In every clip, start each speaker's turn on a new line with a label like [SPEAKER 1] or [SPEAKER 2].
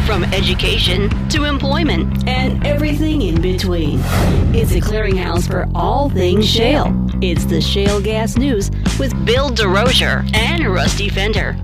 [SPEAKER 1] from education to employment and everything in between. It's a clearinghouse for all things shale. It's the Shale Gas News with Bill DeRosier and Rusty Fender.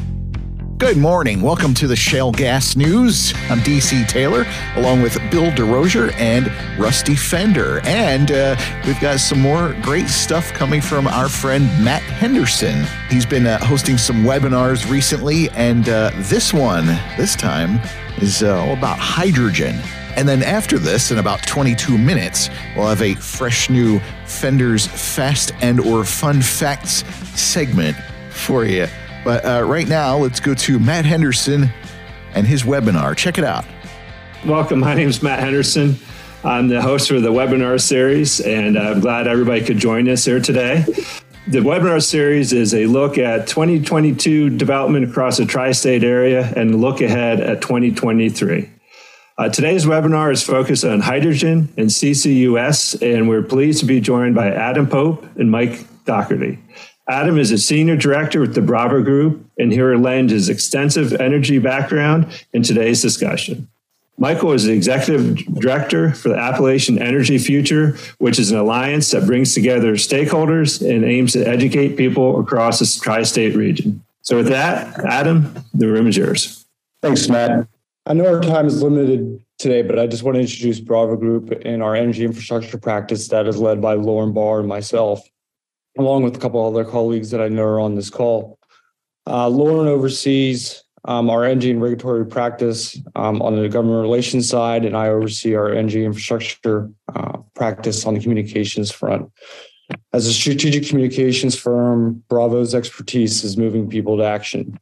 [SPEAKER 2] Good morning. Welcome to the Shale Gas News. I'm DC Taylor, along with Bill DeRosier and Rusty Fender. And we've got some more great stuff coming from our friend Matt Henderson. He's been hosting some webinars recently, and this time, is all about hydrogen. And then after this, in about 22 minutes, we'll have a fresh new Fender's Fast and or Fun Facts segment for you. But right now, let's go to Matt Henderson and his webinar. Check it out.
[SPEAKER 3] Welcome. My name is Matt Henderson. I'm the host for the webinar series, and I'm glad everybody could join us here today. The webinar series is a look at 2022 development across the tri-state area and a look ahead at 2023. Today's webinar is focused on hydrogen and CCUS, and we're pleased to be joined by Adam Pope and Mike Doherty. Adam is a senior director with the Bravo Group, and he will lend his extensive energy background in today's discussion. Michael is the executive director for the Appalachian Energy Future, which is an alliance that brings together stakeholders and aims to educate people across this tri-state region. So with that, Adam, the room is yours.
[SPEAKER 4] Thanks, Matt. I know our time is limited today, but I just want to introduce Bravo Group and our energy infrastructure practice that is led by Lauren Barr and myself, along with a couple other colleagues that I know are on this call. Lauren oversees our energy and regulatory practice on the government relations side, and I oversee our energy infrastructure practice on the communications front. As a strategic communications firm, Bravo's expertise is moving people to action.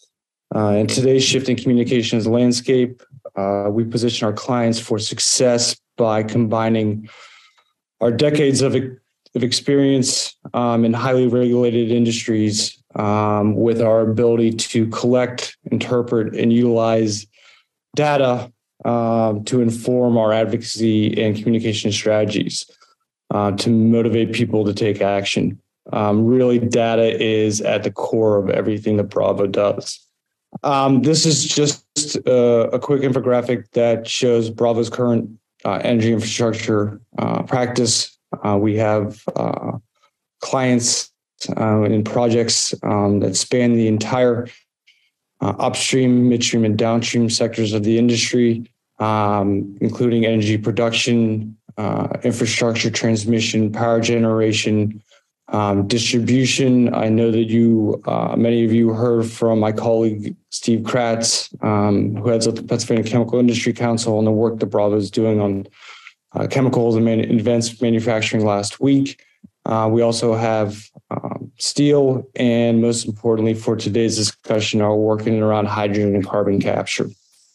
[SPEAKER 4] In today's shifting communications landscape, we position our clients for success by combining our decades of experience in highly regulated industries with our ability to collect, interpret, and utilize data to inform our advocacy and communication strategies to motivate people to take action. Really, data is at the core of everything that Bravo does. This is just a quick infographic that shows Bravo's current energy infrastructure practice. We have clients and projects that span the entire upstream, midstream, and downstream sectors of the industry, including energy production, infrastructure, transmission, power generation, distribution. I know that many of you heard from my colleague, Steve Kratz, who heads up the Pennsylvania Chemical Industry Council, and the work that Bravo is doing on chemicals and advanced manufacturing last week. We also have steel, and most importantly for today's discussion, are working around hydrogen and carbon capture.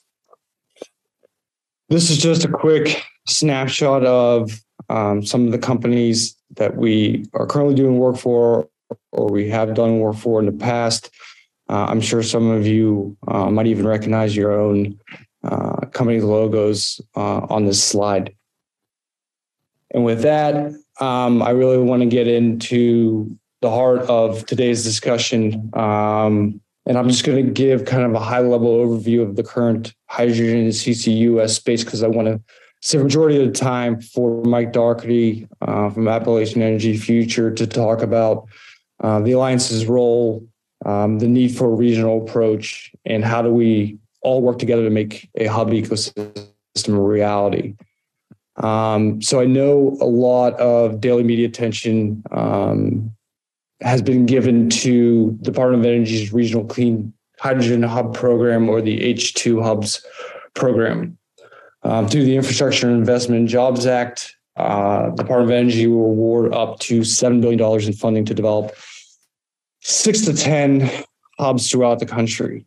[SPEAKER 4] This is just a quick snapshot of some of the companies that we are currently doing work for, or we have done work for in the past. I'm sure some of you might even recognize your own company logos on this slide. And with that, I really want to get into the heart of today's discussion. And I'm just going to give kind of a high-level overview of the current hydrogen and CCUS space, because I want to save a majority of the time for Mike Doherty from Appalachian Energy Future to talk about the Alliance's role, the need for a regional approach, and how do we all work together to make a hub ecosystem a reality. So I know a lot of daily media attention has been given to the Department of Energy's Regional Clean Hydrogen Hub Program, or the H2 Hubs program. Through the Infrastructure Investment and Jobs Act, the Department of Energy will award up to $7 billion in funding to develop 6 to 10 hubs throughout the country.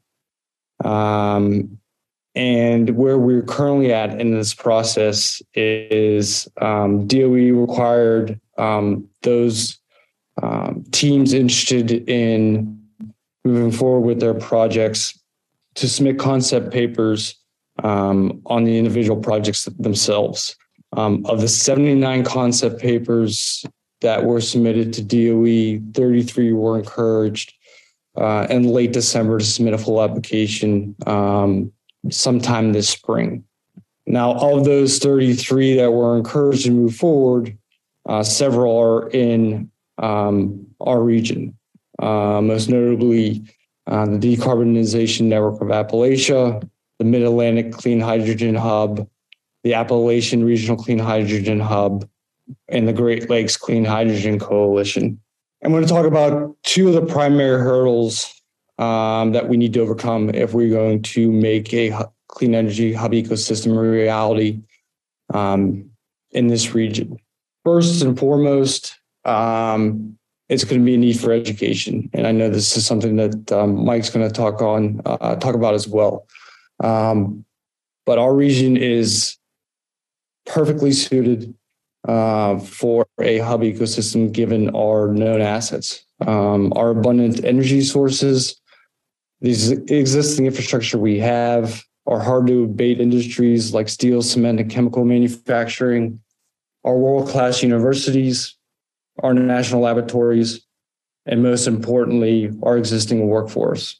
[SPEAKER 4] And where we're currently at in this process is DOE required those teams interested in moving forward with their projects to submit concept papers on the individual projects themselves. Of the 79 concept papers that were submitted to DOE, 33 were encouraged in late December to submit a full application sometime this spring. Now, of those 33 that were encouraged to move forward, several are in our region, most notably the Decarbonization Network of Appalachia, the Mid-Atlantic Clean Hydrogen Hub, the Appalachian Regional Clean Hydrogen Hub, and the Great Lakes Clean Hydrogen Coalition. I'm going to talk about two of the primary hurdles that we need to overcome if we're going to make a clean energy hub ecosystem a reality in this region. First and foremost, it's going to be a need for education. And I know this is something that Mike's going to talk about as well. But our region is perfectly suited for a hub ecosystem given our known assets, our abundant energy sources, these existing infrastructure we have, our hard to abate industries like steel, cement, and chemical manufacturing, our world-class universities, our national laboratories, and most importantly, our existing workforce.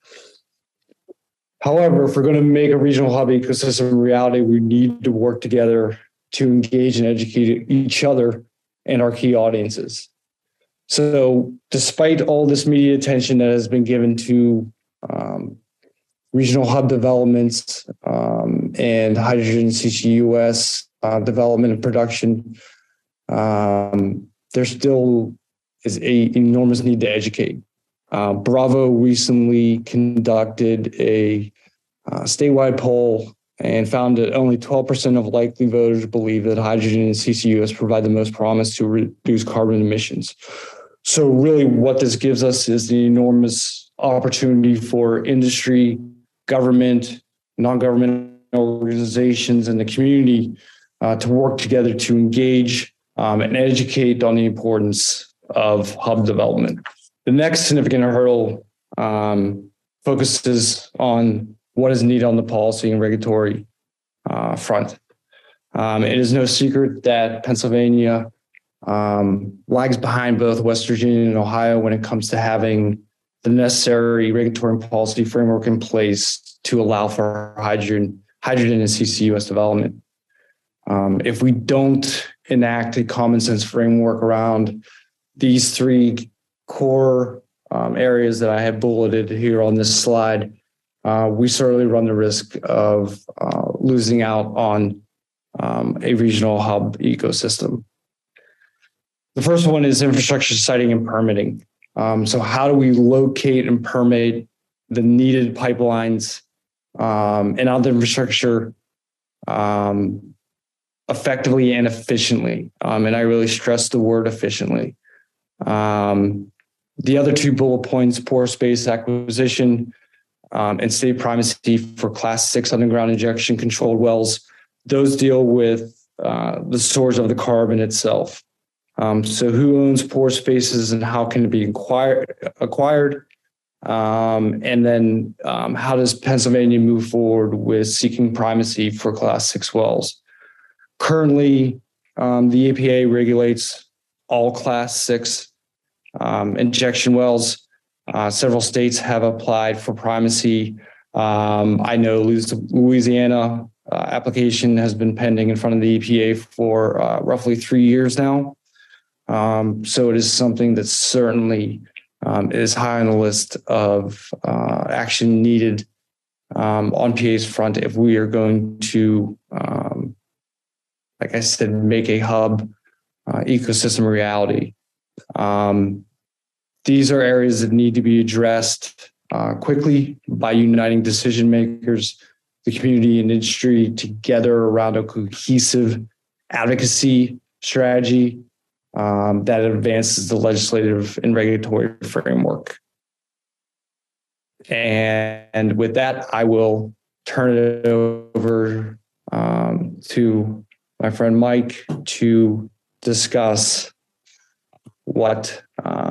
[SPEAKER 4] However, if we're going to make a regional hub ecosystem a reality, we need to work together to engage and educate each other and our key audiences. So despite all this media attention that has been given to regional hub developments and hydrogen CCUS development and production, there still is an enormous need to educate. Bravo recently conducted a statewide poll and found that only 12% of likely voters believe that hydrogen and CCUS provide the most promise to reduce carbon emissions. So really what this gives us is the enormous opportunity for industry, government, non-government organizations, and the community to work together to engage and educate on the importance of hub development. The next significant hurdle focuses on what is needed on the policy and regulatory front. It is no secret that Pennsylvania lags behind both West Virginia and Ohio when it comes to having the necessary regulatory and policy framework in place to allow for hydrogen and CCUS development. If we don't enact a common sense framework around these three core areas that I have bulleted here on this slide, we certainly run the risk of losing out on a regional hub ecosystem. The first one is infrastructure siting and permitting. So how do we locate and permit the needed pipelines and other infrastructure effectively and efficiently? And I really stress the word efficiently. The other two bullet points, pore space acquisition and state primacy for Class 6 underground injection controlled wells, those deal with the source of the carbon itself. So who owns pore spaces and how can it be acquired? And then how does Pennsylvania move forward with seeking primacy for Class 6 wells? Currently, the EPA regulates all Class 6 injection wells. Several states have applied for primacy. I know Louisiana application has been pending in front of the EPA for roughly 3 years now. So it is something that certainly is high on the list of action needed on PA's front if we are going to, like I said, make a hub ecosystem a reality. These are areas that need to be addressed quickly by uniting decision makers, the community and industry together around a cohesive advocacy strategy that advances the legislative and regulatory framework. And with that, I will turn it over to my friend Mike to discuss what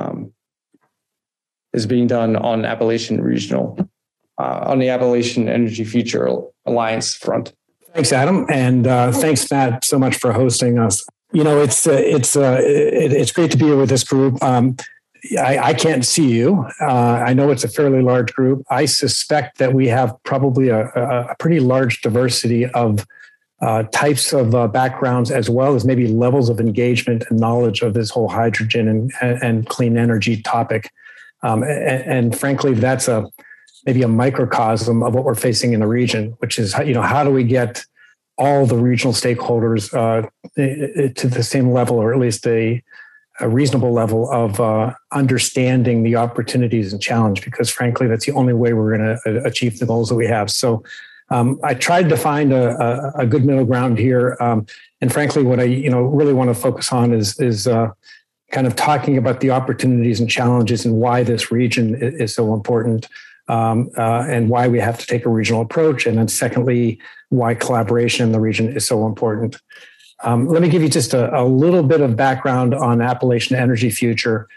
[SPEAKER 4] is being done on Appalachian Regional, on the Appalachian Energy Future Alliance front.
[SPEAKER 5] Thanks, Adam, and thanks, Matt, so much for hosting us. You know, it's great to be here with this group. I can't see you. I know it's a fairly large group. I suspect that we have probably a pretty large diversity of types of backgrounds, as well as maybe levels of engagement and knowledge of this whole hydrogen and clean energy topic. And frankly, that's maybe a microcosm of what we're facing in the region, which is, how do we get all the regional stakeholders to the same level, or at least a reasonable level of understanding the opportunities and challenge, because frankly, that's the only way we're going to achieve the goals that we have. So I tried to find a good middle ground here. And frankly, what I really want to focus on is kind of talking about the opportunities and challenges and why this region is so important, and why we have to take a regional approach. And then secondly, why collaboration in the region is so important. Let me give you just a little bit of background on Appalachian Energy Future.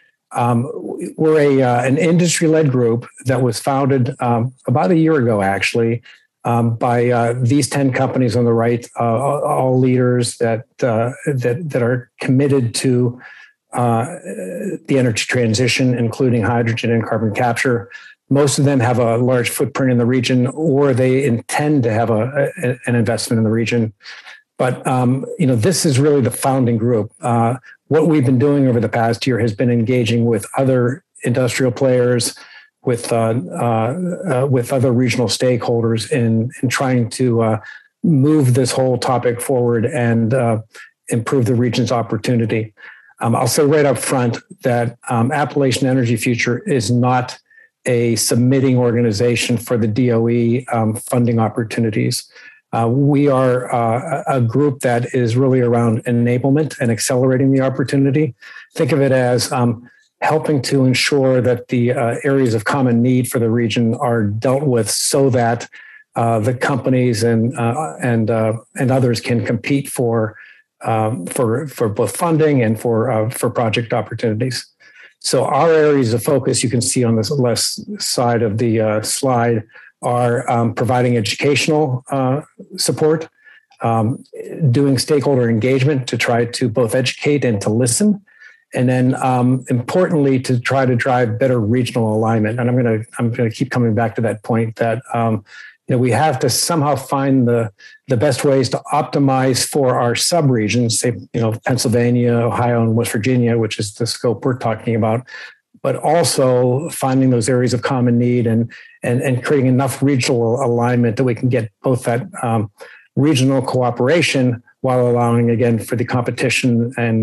[SPEAKER 5] We're an industry-led group that was founded about a year ago, actually, by these 10 companies on the right, all leaders that are committed to the energy transition, including hydrogen and carbon capture. Most of them have a large footprint in the region, or they intend to have an investment in the region. But this is really the founding group. What we've been doing over the past year has been engaging with other industrial players, with other regional stakeholders in trying to move this whole topic forward and improve the region's opportunity. I'll say right up front that Appalachian Energy Future is not a submitting organization for the DOE funding opportunities. We are a group that is really around enablement and accelerating the opportunity. Think of it as helping to ensure that the areas of common need for the region are dealt with, so that the companies and others can compete for both funding and for project opportunities. So our areas of focus, you can see on this left side of the slide, are providing educational support, doing stakeholder engagement to try to both educate and to listen, and then importantly, to try to drive better regional alignment. And I'm gonna keep coming back to that point that we have to somehow find the best ways to optimize for our subregions, say Pennsylvania, Ohio, and West Virginia, which is the scope we're talking about, but also finding those areas of common need and creating enough regional alignment that we can get both that regional cooperation while allowing, again, for the competition and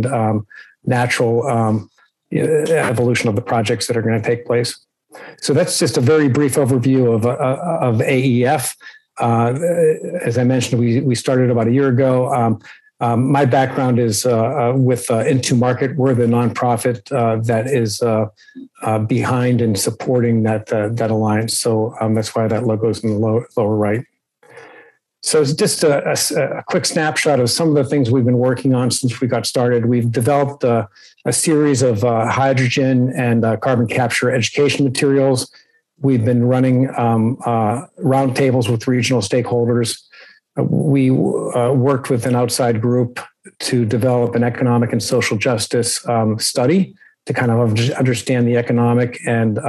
[SPEAKER 5] natural evolution of the projects that are going to take place. So that's just a very brief overview of AEF. As I mentioned, we started about a year ago. My background is with Into Market. We're the nonprofit that is behind and supporting that alliance. So that's why that logo is in the lower right. So it's just a quick snapshot of some of the things we've been working on since we got started. We've developed a series of hydrogen and carbon capture education materials. We've been running roundtables with regional stakeholders. We worked with an outside group to develop an economic and social justice study to kind of understand the economic and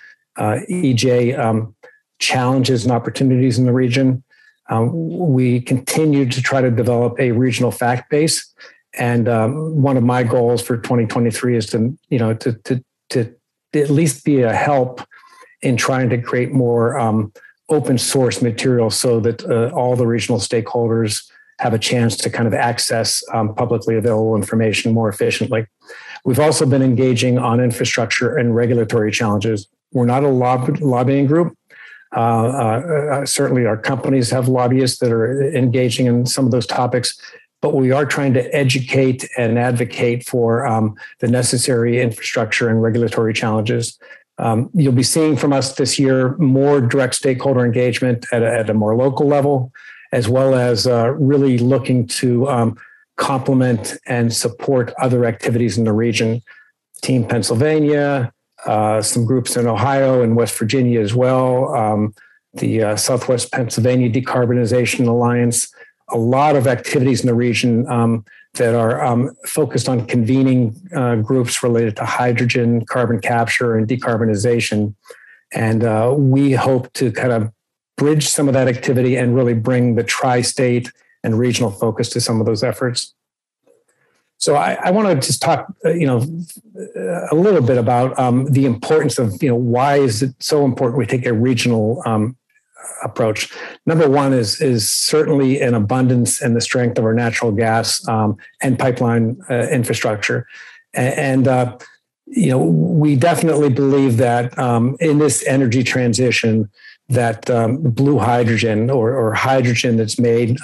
[SPEAKER 5] EJ challenges and opportunities in the region. We continue to try to develop a regional fact base. And one of my goals for 2023 is to at least be a help in trying to create more open source material so that all the regional stakeholders have a chance to kind of access publicly available information more efficiently. We've also been engaging on infrastructure and regulatory challenges. We're not a lobbying group. Certainly our companies have lobbyists that are engaging in some of those topics, but we are trying to educate and advocate for the necessary infrastructure and regulatory challenges. You'll be seeing from us this year more direct stakeholder engagement at a more local level, as well as really looking to complement and support other activities in the region. Team Pennsylvania, some groups in Ohio and West Virginia as well, the Southwest Pennsylvania Decarbonization Alliance, a lot of activities in the region that are focused on convening groups related to hydrogen, carbon capture, and decarbonization. And we hope to kind of bridge some of that activity and really bring the tri-state and regional focus to some of those efforts. So I want to just talk, a little bit about the importance of, why is it so important we take a regional approach. Number one is certainly an abundance and the strength of our natural gas and pipeline infrastructure. And we definitely believe that in this energy transition, that blue hydrogen or hydrogen that's made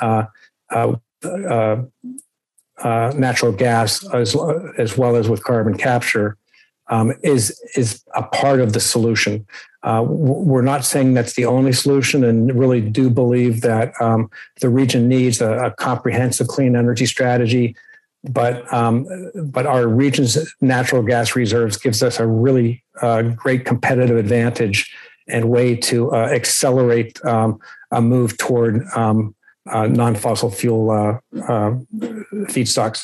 [SPEAKER 5] natural gas as well as with carbon capture is a part of the solution. We're not saying that's the only solution, and really do believe that the region needs a comprehensive clean energy strategy. But our region's natural gas reserves gives us a really great competitive advantage and way to accelerate a move toward non-fossil fuel feedstocks.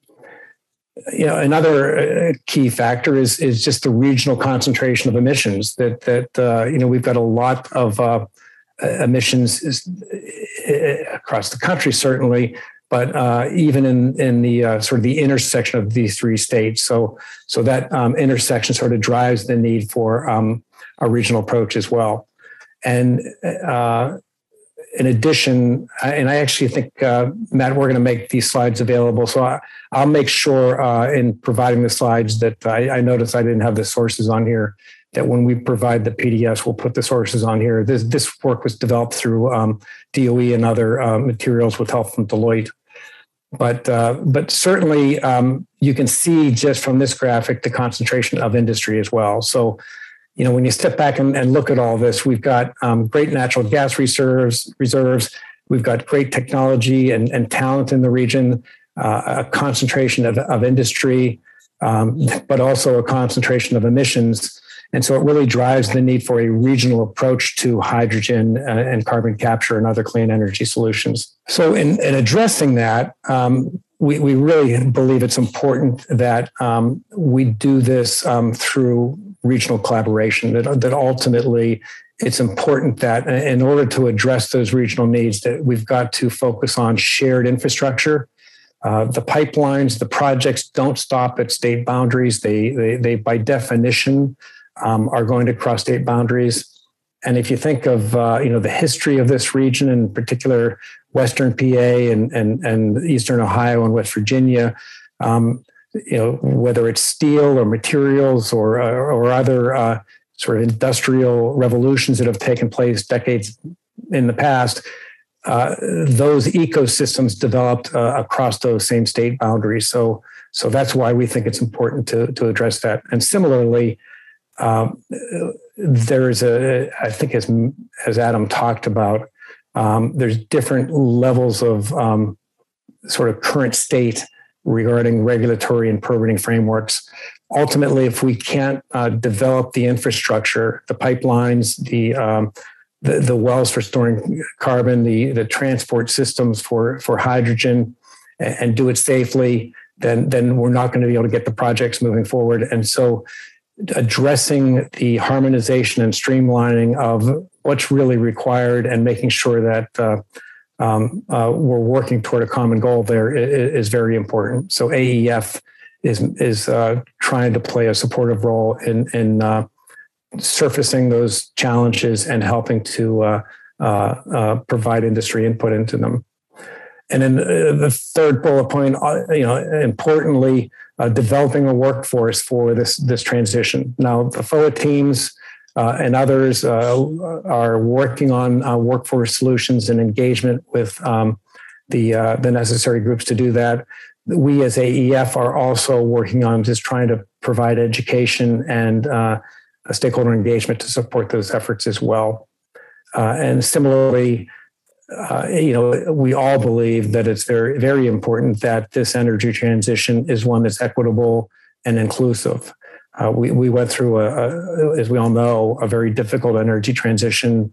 [SPEAKER 5] Another key factor is just the regional concentration of emissions. That we've got a lot of emissions across the country, certainly, but even in the sort of the intersection of these three states. So that intersection sort of drives the need for a regional approach as well. And in addition, and I actually think, Matt, we're going to make these slides available. So I'll make sure in providing the slides that I noticed I didn't have the sources on here, that when we provide the PDFs, we'll put the sources on here. This work was developed through DOE and other materials with help from Deloitte. But certainly you can see just from this graphic the concentration of industry as well. So, when you step back and look at all this, we've got great natural gas reserves. We've got great technology and talent in the region, a concentration of industry, but also a concentration of emissions. And so it really drives the need for a regional approach to hydrogen and carbon capture and other clean energy solutions. So in addressing that, we really believe it's important that we do this through regional collaboration, that ultimately it's important that in order to address those regional needs, that we've got to focus on shared infrastructure. The pipelines, the projects don't stop at state boundaries. They by definition are going to cross state boundaries. And if you think of the history of this region, in particular Western PA and Eastern Ohio and West Virginia, whether it's steel or materials or other sort of industrial revolutions that have taken place decades in the past, those ecosystems developed across those same state boundaries. So that's why we think it's important to address that. And similarly, there is I think as Adam talked about, there's different levels of sort of current state regarding regulatory and permitting frameworks. Ultimately, if we can't develop the infrastructure, the pipelines, the wells for storing carbon, the transport systems for hydrogen, and do it safely, then we're not going to be able to get the projects moving forward. And so addressing the harmonization and streamlining of what's really required and making sure that we're working toward a common goal there is very important. So AEF is trying to play a supportive role in surfacing those challenges and helping to provide industry input into them. And then the third bullet point, importantly, developing a workforce for this transition. Now, the FOA teams and others are working on workforce solutions and engagement with the necessary groups to do that. We as AEF are also working on just trying to provide education and stakeholder engagement to support those efforts as well. And similarly, we all believe that it's very, very important that this energy transition is one that's equitable and inclusive. We went through, as we all know, a very difficult energy transition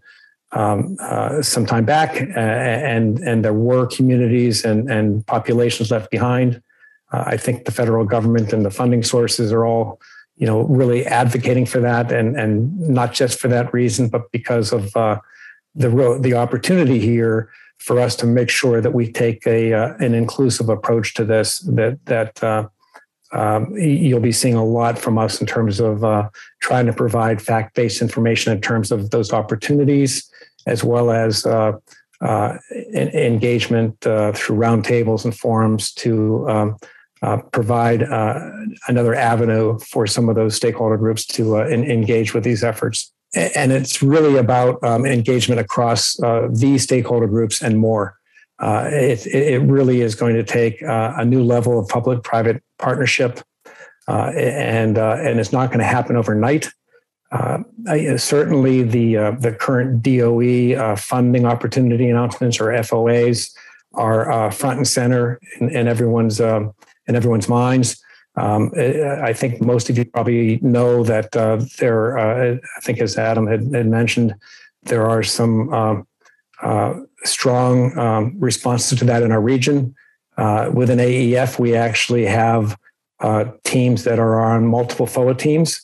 [SPEAKER 5] some time back, and there were communities and populations left behind. I think the federal government and the funding sources are all, really advocating for that, and not just for that reason, but because of the opportunity here for us to make sure that we take an inclusive approach to this. That you'll be seeing a lot from us in terms of trying to provide fact-based information in terms of those opportunities, as well as engagement through roundtables and forums to provide another avenue for some of those stakeholder groups to engage with these efforts. And it's really about engagement across these stakeholder groups and more. It really is going to take a new level of public-private partnership, and it's not going to happen overnight. Certainly, the current DOE funding opportunity announcements, or FOAs, are front and center in everyone's minds. I think most of you probably know that there. I think, as Adam had mentioned, there are some strong responses to that in our region. Within AEF, we actually have teams that are on multiple FOA teams.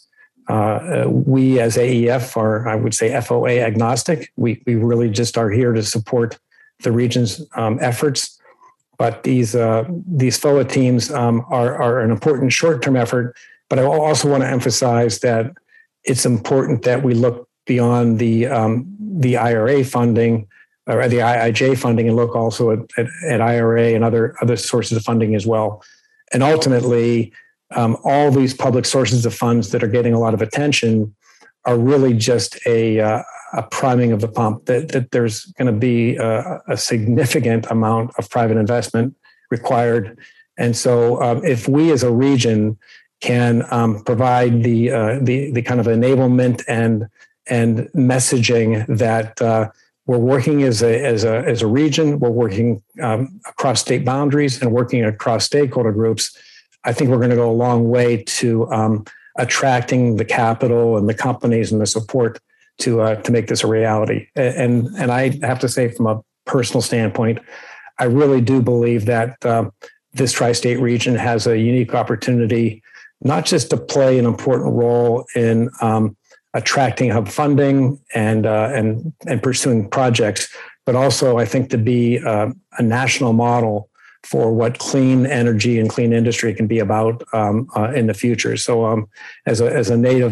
[SPEAKER 5] We as AEF are, I would say, FOA agnostic. We really just are here to support the region's efforts. But these FOA teams are an important short-term effort. But I also want to emphasize that it's important that we look beyond the IRA funding or the IIJ funding, and look also at IRA and other sources of funding as well. And ultimately, all these public sources of funds that are getting a lot of attention are really just a priming of the pump, that there's going to be a significant amount of private investment required. And so if we as a region can provide the kind of enablement and messaging that we're working as a region, we're working across state boundaries and working across stakeholder groups, I think we're going to go a long way to attracting the capital and the companies and the support to make this a reality. And I have to say, from a personal standpoint, I really do believe that this tri-state region has a unique opportunity, not just to play an important role in attracting hub funding and pursuing projects, but also I think to be a national model for what clean energy and clean industry can be about in the future. So as a native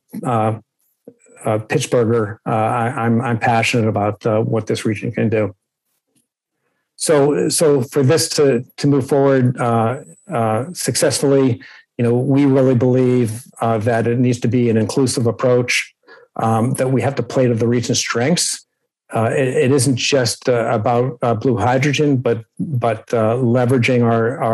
[SPEAKER 5] Pittsburgher, I'm passionate about what this region can do. So for this to move forward successfully, we really believe that it needs to be an inclusive approach, that we have to play to the region's strengths. It isn't just about blue hydrogen, but leveraging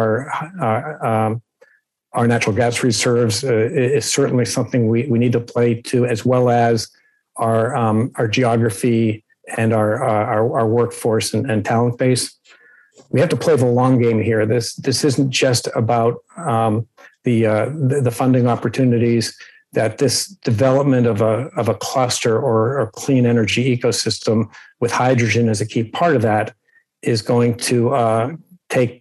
[SPEAKER 5] our natural gas reserves is certainly something we need to play to, as well as our geography and our workforce and talent base. We have to play the long game here. This isn't just about the funding opportunities. That this development of a cluster or a clean energy ecosystem with hydrogen as a key part of that is going to take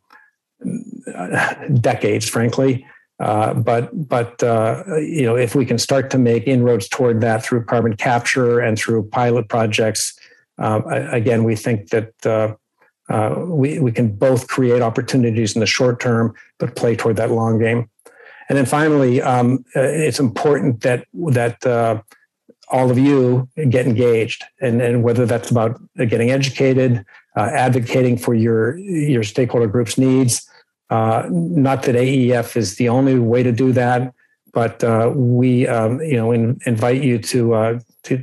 [SPEAKER 5] decades, frankly. But if we can start to make inroads toward that through carbon capture and through pilot projects, again, we think that we can both create opportunities in the short term, but play toward that long game. And then finally, it's important that all of you get engaged, and whether that's about getting educated, advocating for your stakeholder group's needs. Not that AEF is the only way to do that, but we invite you to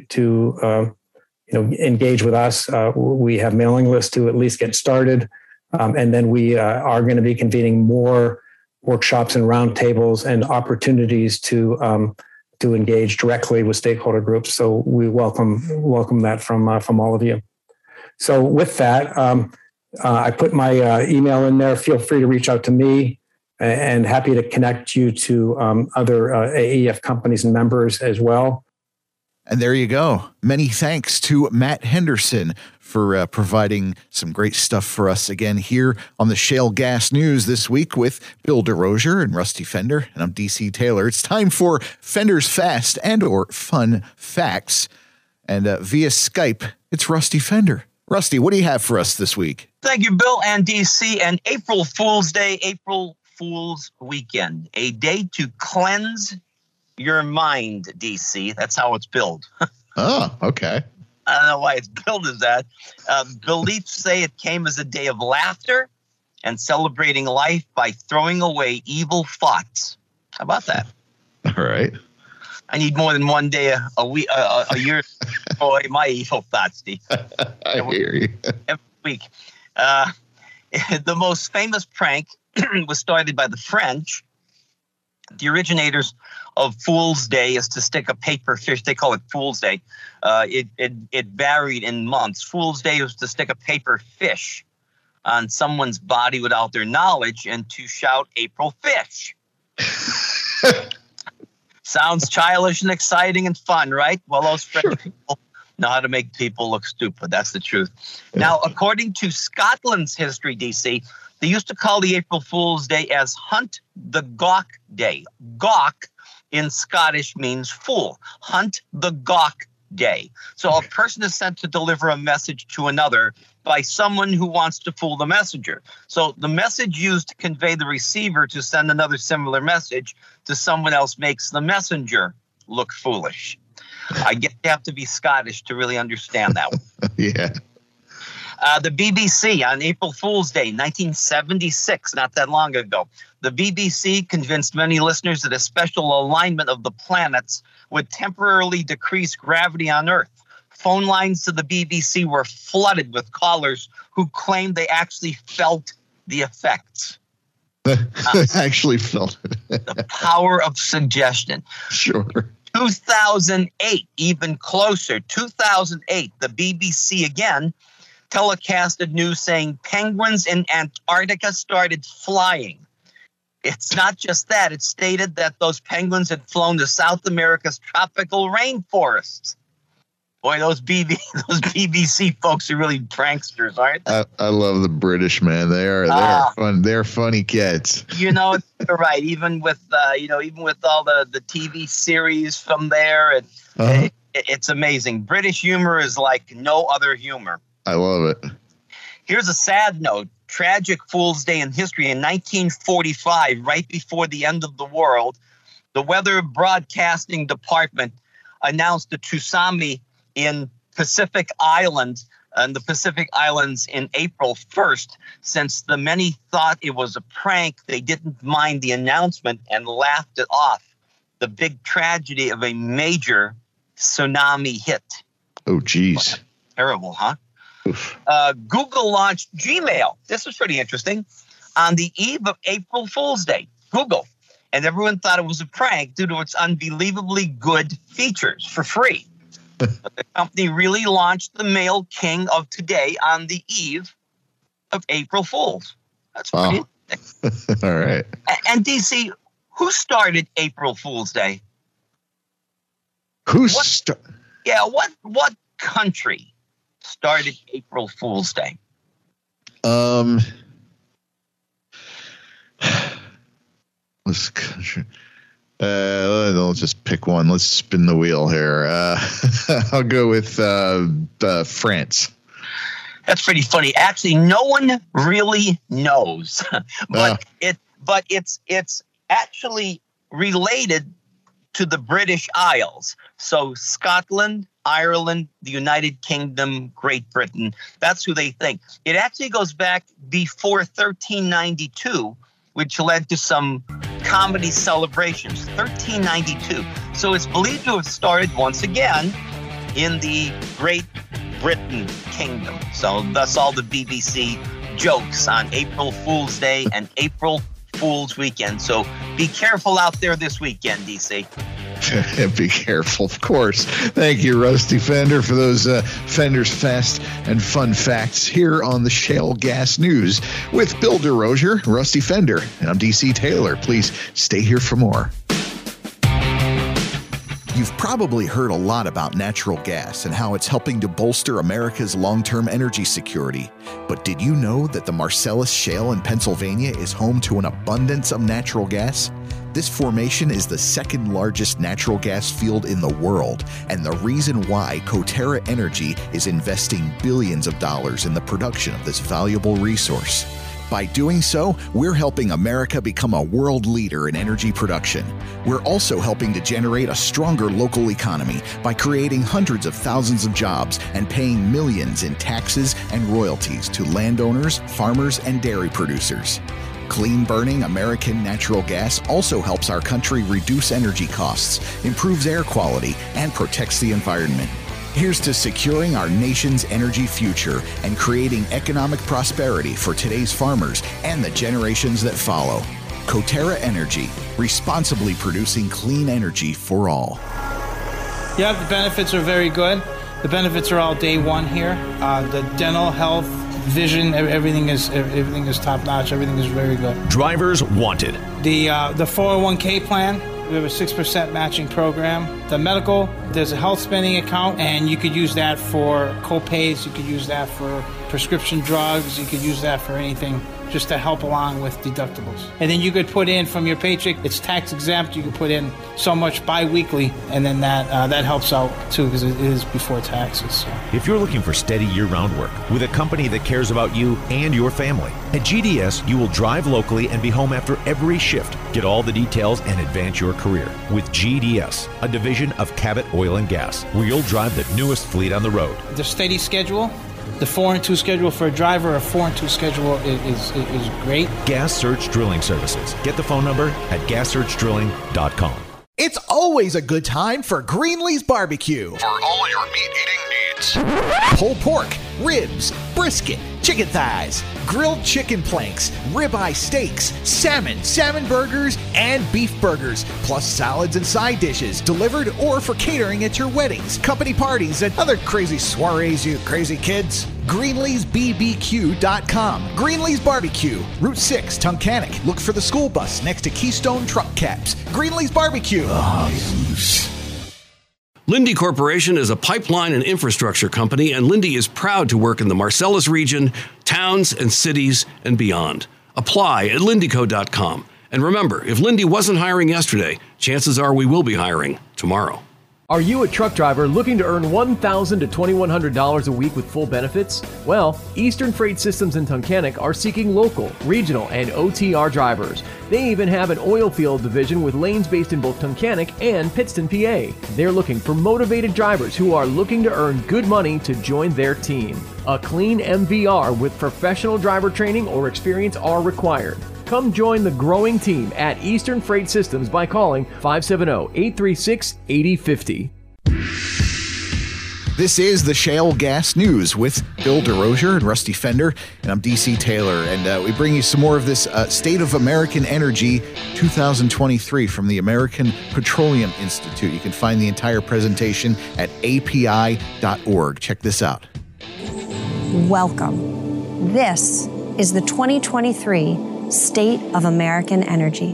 [SPEAKER 5] engage with us. We have mailing lists to at least get started, and then we are going to be convening more workshops and roundtables and opportunities to engage directly with stakeholder groups. So we welcome that from all of you. So with that, I put my email in there. Feel free to reach out to me, and happy to connect you to other AEF companies and members as well.
[SPEAKER 2] And there you go. Many thanks to Matt Henderson for providing some great stuff for us again here on the Shale Gas News this week with Bill DeRosier and Rusty Fender. And I'm DC Taylor. It's time for Fender's Fast and or Fun Facts. And via Skype, it's Rusty Fender. Rusty, what do you have for us this week?
[SPEAKER 6] Thank you, Bill and DC. And April Fool's Day, April Fool's Weekend, a day to cleanse your mind, DC. That's how it's billed.
[SPEAKER 2] Oh, okay.
[SPEAKER 6] I don't know why it's billed as that. Beliefs say it came as a day of laughter and celebrating life by throwing away evil thoughts. How about that?
[SPEAKER 2] All right.
[SPEAKER 6] I need more than one day a week, a year to throw away my evil thoughts, Steve.
[SPEAKER 2] I hear you.
[SPEAKER 6] Every week. The most famous prank was started by the French. The originators of Fool's Day is to stick a paper fish. They call it Fool's Day. It varied in months. Fool's Day was to stick a paper fish on someone's body without their knowledge and to shout April Fish. Sounds childish and exciting and fun, right? Well, those French people know how to make people look stupid. That's the truth. Now, according to Scotland's history, DC, they used to call the April Fool's Day as Hunt the Gawk Day. Gawk in Scottish means fool. Hunt the Gawk Day. So a person is sent to deliver a message to another by someone who wants to fool the messenger. So the message used to convey the receiver to send another similar message to someone else makes the messenger look foolish. I guess you have to be Scottish to really understand that one.
[SPEAKER 2] Yeah.
[SPEAKER 6] The BBC on April Fool's Day, 1976, not that long ago, the BBC convinced many listeners that a special alignment of the planets would temporarily decrease gravity on Earth. Phone lines to the BBC were flooded with callers who claimed they actually felt the effects.
[SPEAKER 2] They actually felt it.
[SPEAKER 6] The power of suggestion.
[SPEAKER 2] Sure.
[SPEAKER 6] 2008, even closer, 2008, the BBC again telecasted news saying penguins in Antarctica started flying. It's not just that. It stated that those penguins had flown to South America's tropical rainforests. Boy, those BBC folks are really pranksters, aren't they?
[SPEAKER 2] I love the British, man. They are fun. They're funny cats.
[SPEAKER 6] You know, you're right. Even with all the TV series from there, it's amazing. British humor is like no other humor.
[SPEAKER 2] I love it.
[SPEAKER 6] Here's a sad note. Tragic Fool's Day in history. In 1945, right before the end of the world, the Weather Broadcasting Department announced a tsunami in Pacific Islands and the Pacific Islands in April 1st. Since the many thought it was a prank, they didn't mind the announcement and laughed it off. The big tragedy of a major tsunami hit.
[SPEAKER 2] Oh, geez.
[SPEAKER 6] Terrible, huh? Google launched Gmail. This was pretty interesting. On the eve of April Fool's Day, Google. And everyone thought it was a prank due to its unbelievably good features for free. But the company really launched the mail king of today on the eve of April Fools. That's pretty interesting.
[SPEAKER 2] All right.
[SPEAKER 6] And DC, who started April Fool's Day? What country started April Fool's Day?
[SPEAKER 2] Let's just pick one. Let's spin the wheel here. I'll go with France.
[SPEAKER 6] That's pretty funny. Actually, no one really knows, but it's actually related to the British Isles. So Scotland, Ireland, the United Kingdom, Great Britain. That's who they think. It actually goes back before 1392, which led to some comedy celebrations. 1392. So it's believed to have started once again in the Great Britain Kingdom. So that's all the BBC jokes on April Fool's Day and April Fool's Weekend. So be careful out there this weekend, DC.
[SPEAKER 2] Be careful, of course. Thank you, Rusty Fender, for those Fender's Fast and Fun Facts here on the Shale Gas News with Bill DeRosier, Rusty Fender, and I'm DC Taylor. Please stay here for more. You've probably heard a lot about natural gas and how it's helping to bolster America's long-term energy security. But did you know that the Marcellus Shale in Pennsylvania is home to an abundance of natural gas? This formation is the second largest natural gas field in the world, and the reason why Coterra Energy is investing billions of dollars in the production of this valuable resource. By doing so, we're helping America become a world leader in energy production. We're also helping to generate a stronger local economy by creating hundreds of thousands of jobs and paying millions in taxes and royalties to landowners, farmers, and dairy producers. Clean-burning American natural gas also helps our country reduce energy costs, improves air quality, and protects the environment. Here's to securing our nation's energy future and creating economic prosperity for today's farmers and the generations that follow. Coterra Energy, responsibly producing clean energy for all.
[SPEAKER 7] Yeah, the benefits are very good. The benefits are all day one here. The dental, health, vision, everything is top notch. Everything is very good.
[SPEAKER 8] Drivers wanted.
[SPEAKER 7] The 401k plan. We have a 6% matching program. The medical, there's a health spending account, and you could use that for co-pays. You could use that for prescription drugs. You could use that for anything just to help along with deductibles. And then you could put in from your paycheck, it's tax exempt. You could put in so much bi-weekly, and then that helps out too because it is before taxes. So.
[SPEAKER 8] If you're looking for steady year-round work with a company that cares about you and your family, at GDS, you will drive locally and be home after every shift. Get all the details and advance your career with GDS, a division of Cabot Oil and Gas, where you'll drive the newest fleet on the road.
[SPEAKER 7] The steady schedule, the 4-2 schedule for a driver, a 4-2 schedule is great.
[SPEAKER 8] Gas Search Drilling Services. Get the phone number at gassearchdrilling.com.
[SPEAKER 9] It's always a good time for Greenlee's Barbecue.
[SPEAKER 2] For all your meat-eating needs.
[SPEAKER 9] Pulled pork, ribs, brisket, chicken thighs, grilled chicken planks, ribeye steaks, salmon burgers, and beef burgers, plus salads and side dishes delivered or for catering at your weddings, company parties, and other crazy soirees, you crazy kids. GreenleesBBQ.com. Greenlee's Barbecue, Route 6, Tunkhannock. Look for the school bus next to Keystone Truck Caps. Greenlee's Barbecue.
[SPEAKER 10] Linde Corporation is a pipeline and infrastructure company, and Linde is proud to work in the Marcellus region, towns and cities, and beyond. Apply at lindeco.com. And remember, if Linde wasn't hiring yesterday, chances are we will be hiring tomorrow.
[SPEAKER 11] Are you a truck driver looking to earn $1,000 to $2,100 a week with full benefits? Well, Eastern Freight Systems in Tunkhannock are seeking local, regional, and OTR drivers. They even have an oil field division with lanes based in both Tunkhannock and Pittston, PA. They're looking for motivated drivers who are looking to earn good money to join their team. A clean MVR with professional driver training or experience are required. Come join the growing team at Eastern Freight Systems by calling 570-836-8050.
[SPEAKER 2] This is the Shale Gas News with Bill DeRosier and Rusty Fender, and I'm DC Taylor. And we bring you some more of this State of American Energy 2023 from the American Petroleum Institute. You can find the entire presentation at api.org. Check this out.
[SPEAKER 12] Welcome. This is the 2023 State of American Energy.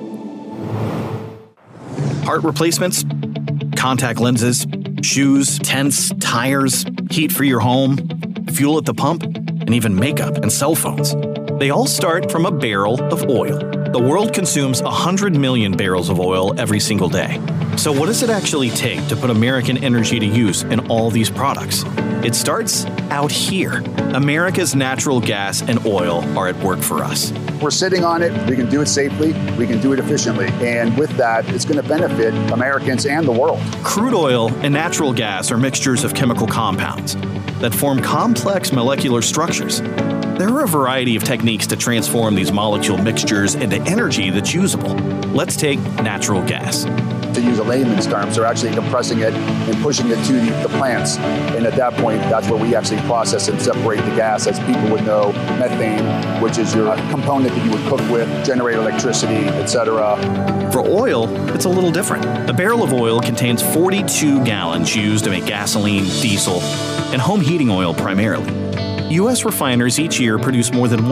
[SPEAKER 13] Part replacements, contact lenses, shoes, tents, tires, heat for your home, fuel at the pump, and even makeup and cell phones. They all start from a barrel of oil. The world consumes 100 million barrels of oil every single day. So what does it actually take to put American energy to use in all these products? It starts out here. America's natural gas and oil are at work for us.
[SPEAKER 14] We're sitting on it. We can do it safely. We can do it efficiently. And with that, it's going to benefit Americans and the world.
[SPEAKER 13] Crude oil and natural gas are mixtures of chemical compounds that form complex molecular structures. There are a variety of techniques to transform these molecule mixtures into energy that's usable. Let's take natural gas.
[SPEAKER 14] To use a layman's terms, they're actually compressing it and pushing it to the plants. And at that point, that's where we actually process and separate the gas, as people would know, methane, which is your component that you would cook with, generate electricity, etc.
[SPEAKER 13] For oil, it's a little different. A barrel of oil contains 42 gallons used to make gasoline, diesel, and home heating oil primarily. U.S. refiners each year produce more than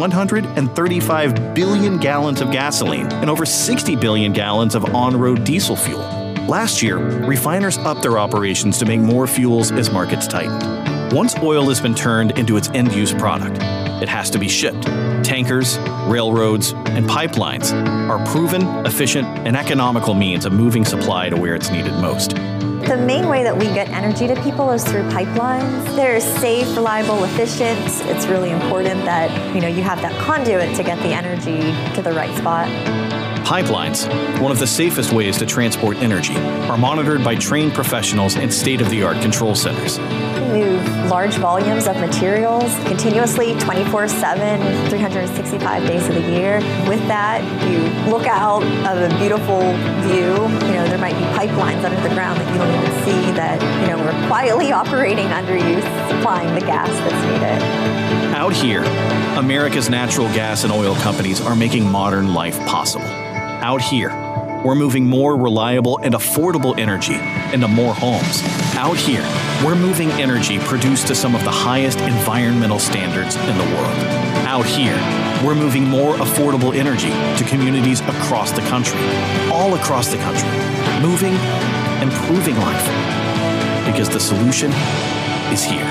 [SPEAKER 13] 135 billion gallons of gasoline and over 60 billion gallons of on-road diesel fuel. Last year, refiners upped their operations to make more fuels as markets tightened. Once oil has been turned into its end-use product, it has to be shipped. Tankers, railroads, and pipelines are proven, efficient, and economical means of moving supply to where it's needed most.
[SPEAKER 15] The main way that we get energy to people is through pipelines. They're safe, reliable, efficient. It's really important that, you have that conduit to get the energy to the right spot.
[SPEAKER 13] Pipelines, one of the safest ways to transport energy, are monitored by trained professionals in state-of-the-art control centers.
[SPEAKER 15] We move large volumes of materials continuously, 24/7, 365 days of the year. With that, you look out of a beautiful view. There might be pipelines under the ground that you don't even see that, we're quietly operating under you, supplying the gas that's needed.
[SPEAKER 13] Out here, America's natural gas and oil companies are making modern life possible. Out here, we're moving more reliable and affordable energy into more homes. Out here, we're moving energy produced to some of the highest environmental standards in the world. Out here, we're moving more affordable energy to communities across the country, all across the country, moving, improving life. Because the solution is here.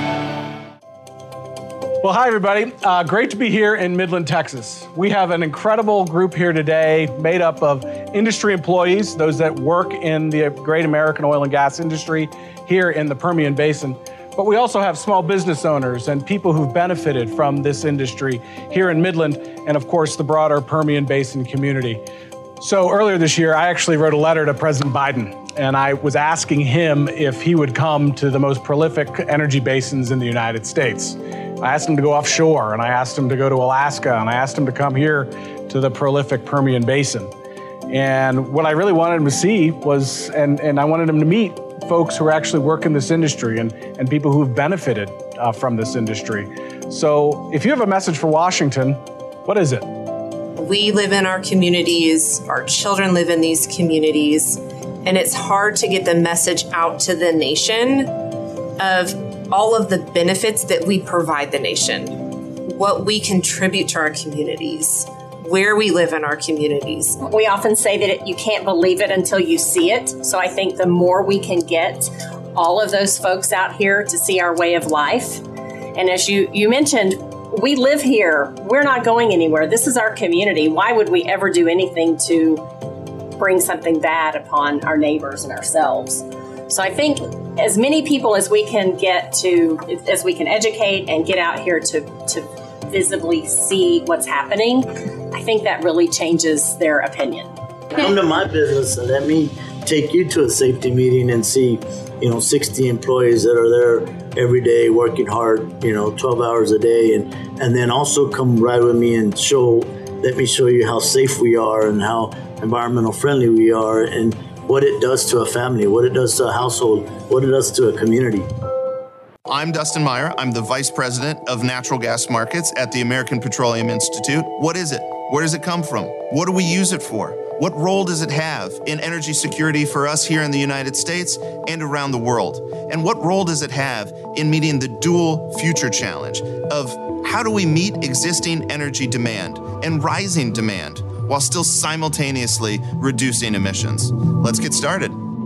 [SPEAKER 16] Well, hi, everybody. Great to be here in Midland, Texas. We have an incredible group here today made up of industry employees, those that work in the great American oil and gas industry here in the Permian Basin. But we also have small business owners and people who've benefited from this industry here in Midland and, of course, the broader Permian Basin community. So earlier this year, I actually wrote a letter to President Biden, and I was asking him if he would come to the most prolific energy basins in the United States. I asked him to go offshore, and I asked him to go to Alaska, and I asked him to come here to the prolific Permian Basin. And what I really wanted him to see was, and I wanted him to meet folks who actually work in this industry and people who've benefited from this industry. So if you have a message for Washington, what is it?
[SPEAKER 17] We live in our communities, our children live in these communities, and it's hard to get the message out to the nation of all of the benefits that we provide the nation, what we contribute to our communities, where we live in our communities.
[SPEAKER 18] We often say that you can't believe it until you see it. So I think the more we can get all of those folks out here to see our way of life. And as you mentioned, we live here. We're not going anywhere. This is our community. Why would we ever do anything to bring something bad upon our neighbors and ourselves? So I think as many people as we can as we can educate and get out here to visibly see what's happening, I think that really changes their opinion.
[SPEAKER 19] Come to my business and let me take you to a safety meeting and see, 60 employees that are there every day working hard, 12 hours a day. And then also come ride with me and let me show you how safe we are and how environmental friendly we are and what it does to a family, what it does to a household, what it does to a community.
[SPEAKER 20] I'm Dustin Meyer. I'm the Vice President of Natural Gas Markets at the American Petroleum Institute. What is it? Where does it come from? What do we use it for? What role does it have in energy security for us here in the United States and around the world? And what role does it have in meeting the dual future challenge of how do we meet existing energy demand and rising demand while still simultaneously reducing emissions? Let's get started.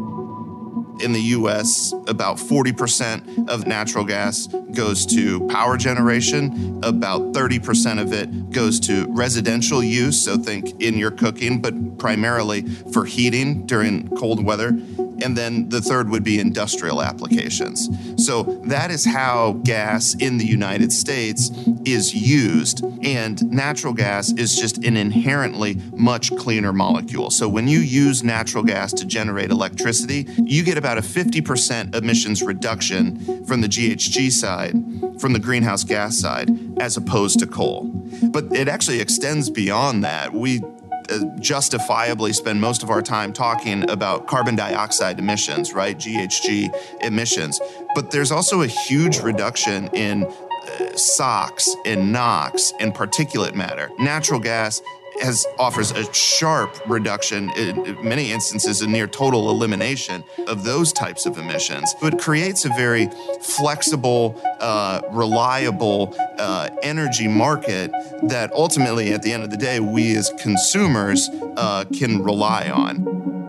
[SPEAKER 20] In the U.S., about 40% of natural gas goes to power generation. About 30% of it goes to residential use, so think in your cooking, but primarily for heating during cold weather. And then the third would be industrial applications. So that is how gas in the United States is used. And natural gas is just an inherently much cleaner molecule. So when you use natural gas to generate electricity, you get about a 50% emissions reduction from the GHG side, from the greenhouse gas side, as opposed to coal. But it actually extends beyond that. We justifiably spend most of our time talking about carbon dioxide emissions, right? GHG emissions. But there's also a huge reduction in SOx and NOx and particulate matter. Natural gas offers a sharp reduction, in many instances a near total elimination of those types of emissions. It creates a very flexible, reliable energy market that ultimately, at the end of the day, we as consumers can rely on.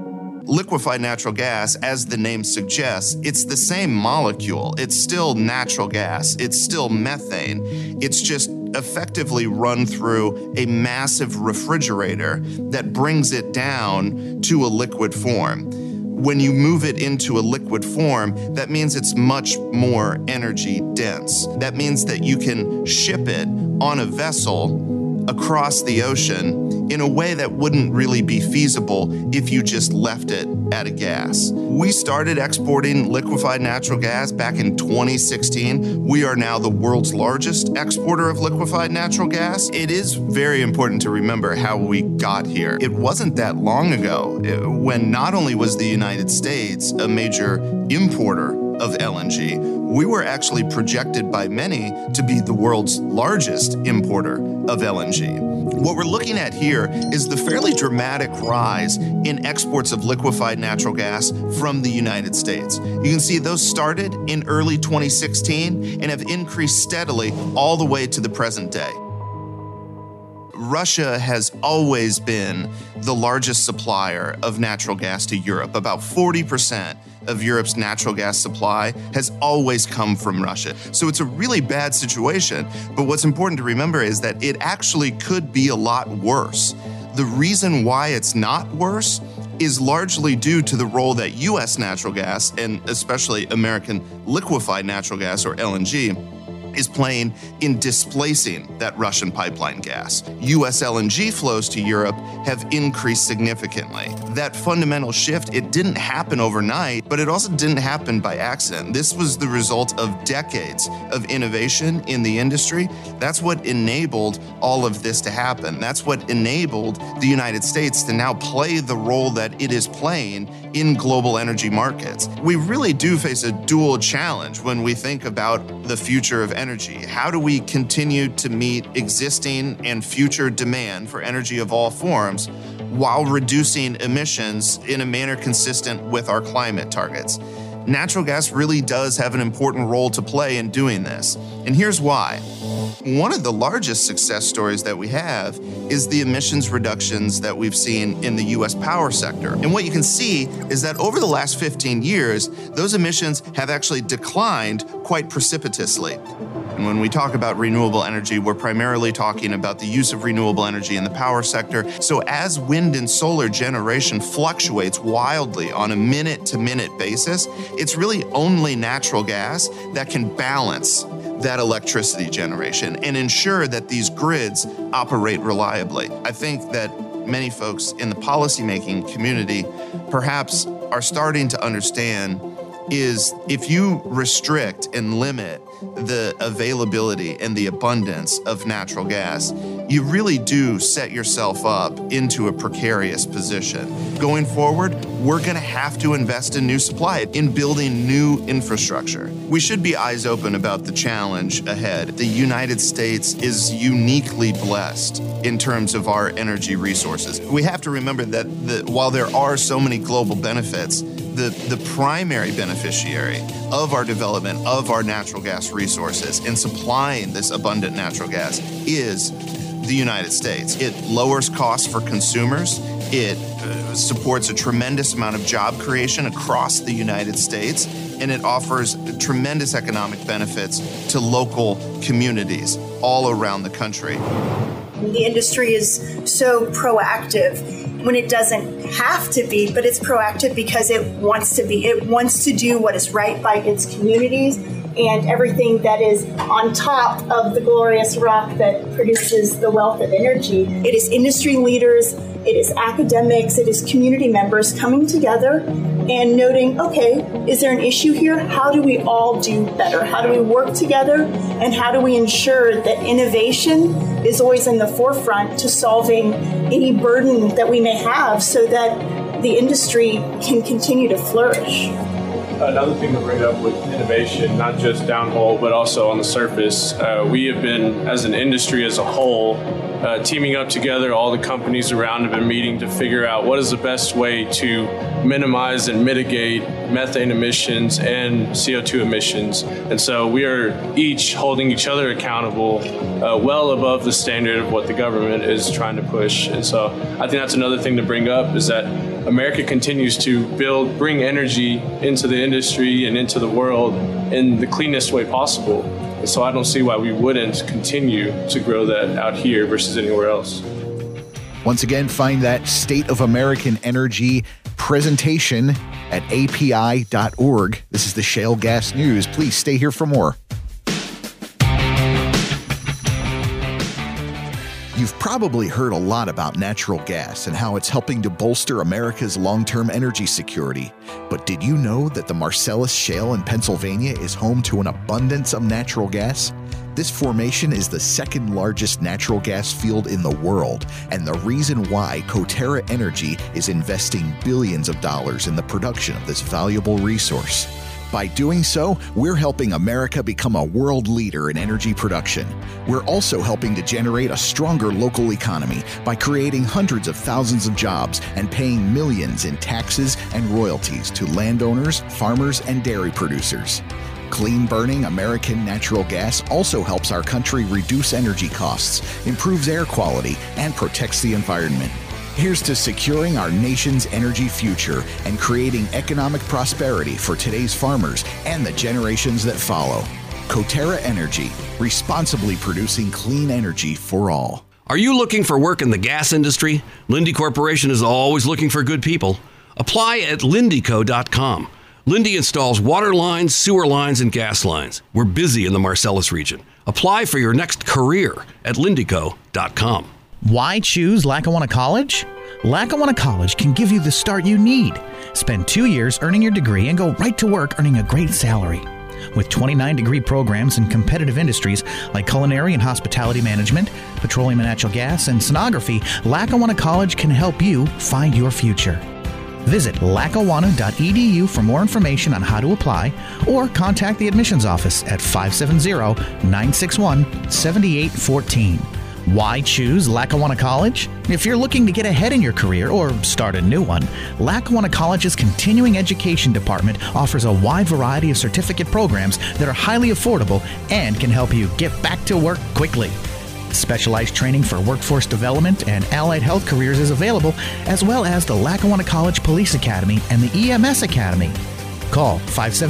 [SPEAKER 20] liquefied natural gas, as the name suggests, it's the same molecule. It's still natural gas. It's still methane. It's just effectively run through a massive refrigerator that brings it down to a liquid form. When you move it into a liquid form, that means it's much more energy dense. That means that you can ship it on a vessel across the ocean in a way that wouldn't really be feasible if you just left it at a gas. We started exporting liquefied natural gas back in 2016. We are now the world's largest exporter of liquefied natural gas. It is very important to remember how we got here. It wasn't that long ago when not only was the United States a major importer of LNG, we were actually projected by many to be the world's largest importer of LNG. What we're looking at here is the fairly dramatic rise in exports of liquefied natural gas from the United States. You can see those started in early 2016 and have increased steadily all the way to the present day. Russia has always been the largest supplier of natural gas to Europe. About 40% of Europe's natural gas supply has always come from Russia. So it's a really bad situation. But what's important to remember is that it actually could be a lot worse. The reason why it's not worse is largely due to the role that U.S. natural gas, and especially American liquefied natural gas, or LNG, is playing in displacing that Russian pipeline gas. U.S. LNG flows to Europe have increased significantly. That fundamental shift, it didn't happen overnight, but it also didn't happen by accident. This was the result of decades of innovation in the industry. That's what enabled all of this to happen. That's what enabled the United States to now play the role that it is playing in global energy markets. We really do face a dual challenge when we think about the future of energy. How do we continue to meet existing and future demand for energy of all forms while reducing emissions in a manner consistent with our climate targets? Natural gas really does have an important role to play in doing this. And here's why. One of the largest success stories that we have is the emissions reductions that we've seen in the U.S. power sector. And what you can see is that over the last 15 years, those emissions have actually declined quite precipitously. And when we talk about renewable energy, we're primarily talking about the use of renewable energy in the power sector. So as wind and solar generation fluctuates wildly on a minute-to-minute basis, it's really only natural gas that can balance that electricity generation and ensure that these grids operate reliably. I think that many folks in the policymaking community perhaps are starting to understand is if you restrict and limit the availability and the abundance of natural gas, you really do set yourself up into a precarious position. Going forward, we're going to have to invest in new supply, in building new infrastructure. We should be eyes open about the challenge ahead. The United States is uniquely blessed in terms of our energy resources. We have to remember that while there are so many global benefits, the primary beneficiary of our development of our natural gas resources and supplying this abundant natural gas is the United States. It lowers costs for consumers. It supports a tremendous amount of job creation across the United States, and it offers tremendous economic benefits to local communities all around the country.
[SPEAKER 21] The industry is so proactive when it doesn't have to be, but it's proactive because it wants to be. It wants to do what is right by its communities and everything that is on top of the glorious rock that produces the wealth of energy. It is industry leaders, it is academics, it is community members coming together and noting, okay, is there an issue here? How do we all do better? How do we work together? And how do we ensure that innovation is always in the forefront to solving any burden that we may have so that the industry can continue to flourish?
[SPEAKER 22] Another thing to bring up with innovation, not just downhole, but also on the surface, we have been, as an industry as a whole, teaming up together. All the companies around have been meeting to figure out what is the best way to minimize and mitigate methane emissions and CO2 emissions. And so we are each holding each other accountable well above the standard of what the government is trying to push. And so I think that's another thing to bring up, is that America continues to bring energy into the industry and into the world in the cleanest way possible. And so I don't see why we wouldn't continue to grow that out here versus anywhere else.
[SPEAKER 2] Once again, find that State of American Energy presentation at api.org. This is the Shale Gas News. Please stay here for more. You've probably heard a lot about natural gas and how it's helping to bolster America's long-term energy security. But did you know that the Marcellus Shale in Pennsylvania is home to an abundance of natural gas? This formation is the second largest natural gas field in the world, and the reason why Coterra Energy is investing billions of dollars in the production of this valuable resource. By doing so, we're helping America become a world leader in energy production. We're also helping to generate a stronger local economy by creating hundreds of thousands of jobs and paying millions in taxes and royalties to landowners, farmers, and dairy producers. Clean-burning American natural gas also helps our country reduce energy costs, improves air quality, and protects the environment. Here's to securing our nation's energy future and creating economic prosperity for today's farmers and the generations that follow. Coterra Energy, responsibly producing clean energy for all.
[SPEAKER 10] Are you looking for work in the gas industry? Linde Corporation is always looking for good people. Apply at lindeco.com. Linde installs water lines, sewer lines, and gas lines. We're busy in the Marcellus region. Apply for your next career at lindeco.com.
[SPEAKER 1] Why choose Lackawanna College? Lackawanna College can give you the start you need. Spend 2 years earning your degree and go right to work earning a great salary. With 29 degree programs in competitive industries like culinary and hospitality management, petroleum and natural gas, and sonography, Lackawanna College can help you find your future. Visit lackawanna.edu for more information on how to apply, or contact the admissions office at 570-961-7814. Why choose Lackawanna College? If you're looking to get ahead in your career or start a new one, Lackawanna College's continuing education department offers a wide variety of certificate programs that are highly affordable and can help you get back to work quickly. Specialized training for workforce development and allied health careers is available, as well as the Lackawanna College Police Academy and the EMS Academy. Call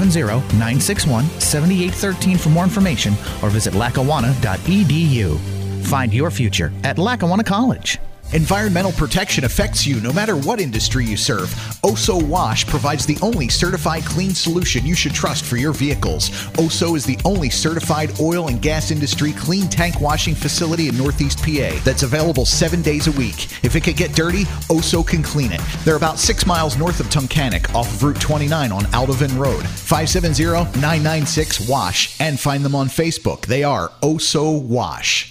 [SPEAKER 1] 570-961-7813 for more information or visit lackawanna.edu. Find your future at Lackawanna College.
[SPEAKER 9] Environmental protection affects you no matter what industry you serve. Oso Wash provides the only certified clean solution you should trust for your vehicles. Oso is the only certified oil and gas industry clean tank washing facility in Northeast PA that's available 7 days a week. If it could get dirty, Oso can clean it. They're about 6 miles north of Tunkhannock off of Route 29 on Aldovan Road. 570-996-WASH and find them on Facebook. They are Oso Wash.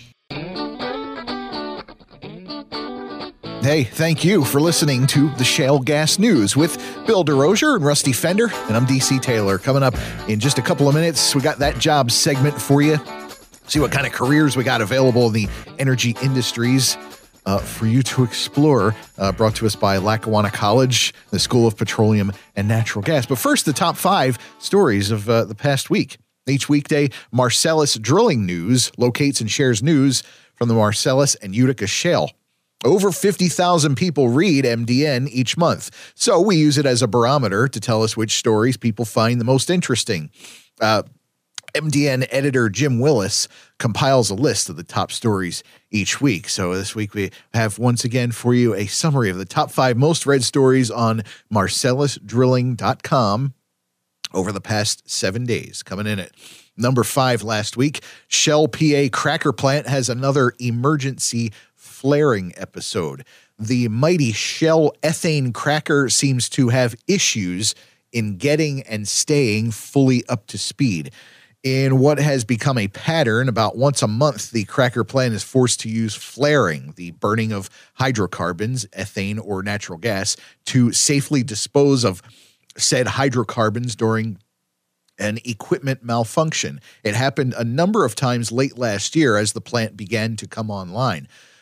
[SPEAKER 2] Hey, thank you for listening to the Shale Gas News with Bill DeRosier and Rusty Fender, and I'm DC Taylor. Coming up in just a couple of minutes, we got that job segment for you. See what kind of careers we got available in the energy industries for you to explore, brought to us by Lackawanna College, the School of Petroleum and Natural Gas. But first, the top 5 stories of the past week. Each weekday, Marcellus Drilling News locates and shares news from the Marcellus and Utica Shale. Over 50,000 people read MDN each month, so we use it as a barometer to tell us which stories people find the most interesting. MDN editor Jim Willis compiles a list of the top stories each week. So this week we have once again for you a summary of the top 5 most read stories on marcellusdrilling.com over the past 7 days. Coming in at number 5 last week, Shell PA cracker plant has another emergency flaring episode. The mighty Shell ethane cracker seems to have issues in getting and staying fully up to speed. In what has become a pattern, about once a month, the cracker plant is forced to use flaring, the burning of hydrocarbons, ethane or natural gas, to safely dispose of said hydrocarbons during an equipment malfunction. It happened a number of times late last year as the plant began to come online.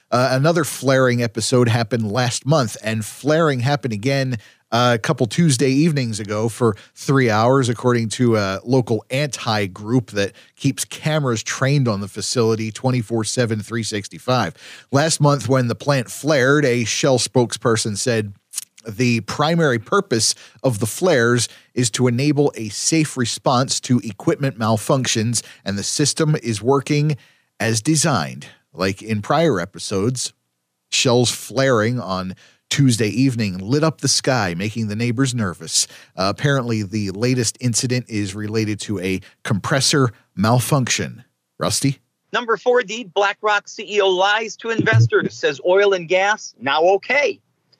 [SPEAKER 2] Another flaring episode happened last month, and flaring happened again a couple Tuesday evenings ago for 3 hours, according to a local anti-group that keeps cameras trained on the facility 24/7, 365. Last month, when the plant flared, a Shell spokesperson said the primary purpose of the flares is to enable a safe response to equipment malfunctions, and the system is working as designed. Like in prior episodes, Shell's flaring on Tuesday evening lit up the sky, making the neighbors nervous. Apparently, the latest incident is related to a compressor malfunction. Rusty?
[SPEAKER 6] Number 4D, BlackRock CEO lies to investors, says oil and gas now okay.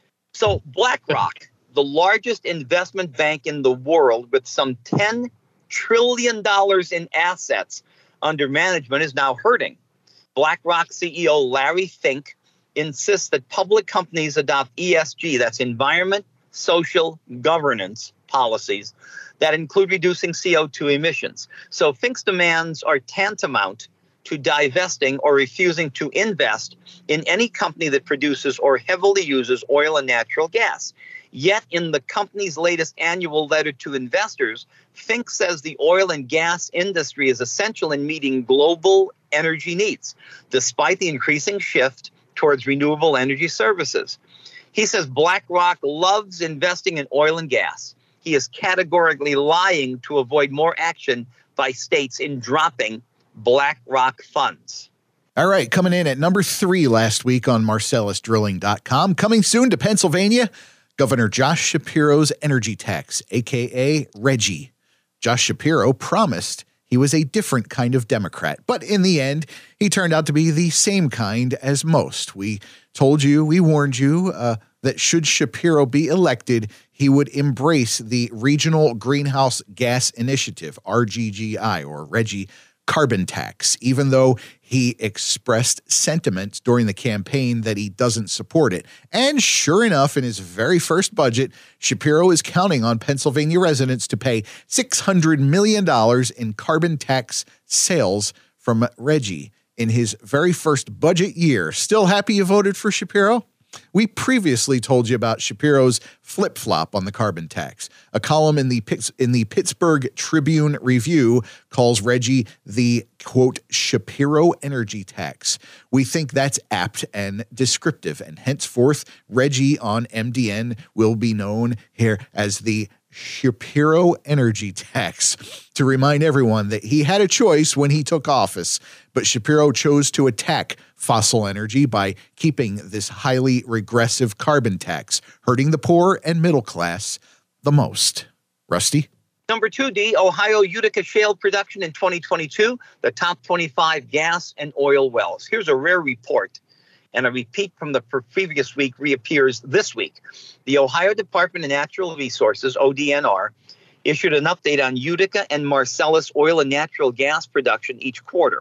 [SPEAKER 6] So BlackRock, the largest investment bank in the world with some $10 trillion in assets under management, is now hurting. BlackRock CEO Larry Fink insists that public companies adopt ESG, that's environment, social, governance policies that include reducing CO2 emissions. So Fink's demands are tantamount to divesting or refusing to invest in any company that produces or heavily uses oil and natural gas. Yet in the company's latest annual letter to investors, Fink says the oil and gas industry is essential in meeting global energy needs, despite the increasing shift towards renewable energy services. He says BlackRock loves investing in oil and gas. He is categorically lying to avoid more action by states in dropping BlackRock funds.
[SPEAKER 2] All right, coming in at number 3 last week on MarcellusDrilling.com. Coming soon to Pennsylvania, Governor Josh Shapiro's energy tax, a.k.a. RGGI. Josh Shapiro promised he was a different kind of Democrat, but in the end, he turned out to be the same kind as most. We told you, we warned you that should Shapiro be elected, he would embrace the Regional Greenhouse Gas Initiative, RGGI, or RGGI, carbon tax, even though he expressed sentiments during the campaign that he doesn't support it. And sure enough, in his very first budget, Shapiro is counting on Pennsylvania residents to pay $600 million in carbon tax sales from RGGI in his very first budget year. Still happy you voted for Shapiro? We previously told you about Shapiro's flip-flop on the carbon tax. A column in the Pittsburgh Tribune Review calls RGGI the, quote, Shapiro energy tax. We think that's apt and descriptive, and henceforth, RGGI on MDN will be known here as the Shapiro energy tax, to remind everyone that he had a choice when he took office, but Shapiro chose to attack fossil energy by keeping this highly regressive carbon tax, hurting the poor and middle class the most. Rusty?
[SPEAKER 6] Number 2D, Ohio Utica shale production in 2022, the top 25 gas and oil wells. Here's a rare report, and a repeat from the previous week reappears this week. The Ohio Department of Natural Resources, ODNR, issued an update on Utica and Marcellus oil and natural gas production each quarter.